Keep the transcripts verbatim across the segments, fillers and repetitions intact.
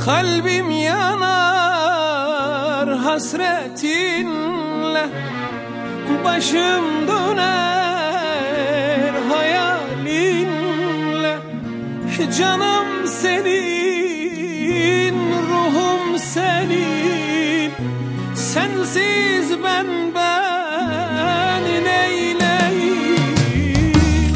Kalbim yanar hasretinle, başım döner hayalinle. Canım senin, ruhum senin, sensiz ben ben neyleyim?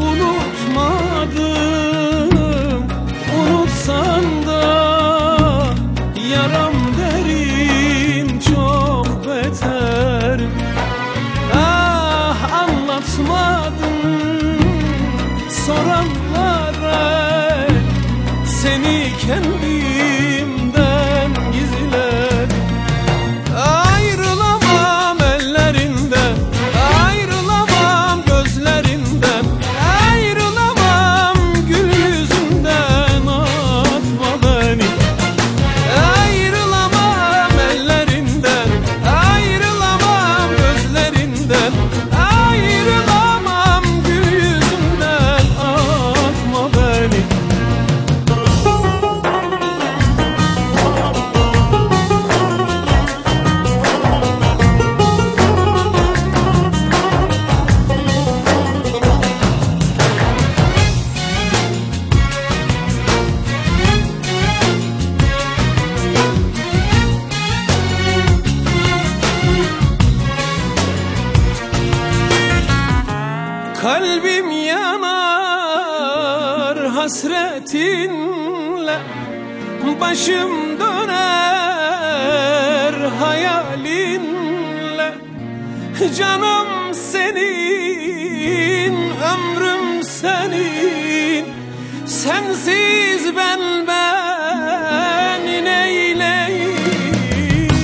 Unutmadım, unutsan da yaram derin çok beter. Ah, anlatmadım soranlara, seni kendimden gizler. Ayrılamam ellerinden, ayrılamam gözlerinden, ayrılamam gül yüzünden. Atma beni. Ayrılamam ellerinden, ayrılamam gözlerinden, ayrılamam gül yüzünden. Atma beni. Kalbim yanar hasretinle, başım döner hayalinle. Canım senin, ömrüm senin, sensiz ben ben neyleyim?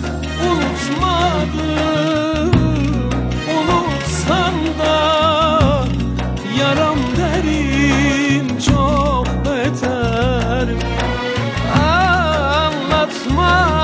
Unutmadım, unutsan da yaram derin çok beter. Anlatma